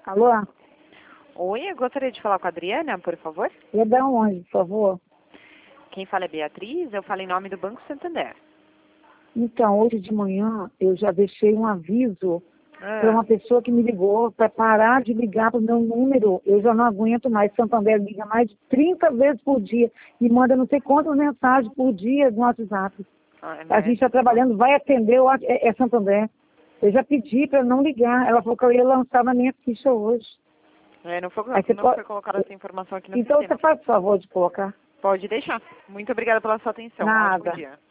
Alô? Oi, eu gostaria de falar com a Adriana, por favor. E da onde, por favor? Quem fala é Beatriz, eu falo em nome do Banco Santander. Então, hoje de manhã eu já deixei um aviso para Ah, uma pessoa que me ligou para parar de ligar para o meu número. Eu já não aguento mais. Santander liga mais de 30 vezes por dia e manda não sei quantas mensagens por dia no WhatsApp. A gente está trabalhando, vai atender, é Santander. Eu já pedi para não ligar. Ela falou que eu ia lançar na minha ficha hoje. não foi, Aí você não pode... foi colocada essa informação aqui no Então sistema. você faz o favor de colocar. Pode deixar. Muito obrigada pela sua atenção. Um ótimo Nada. dia.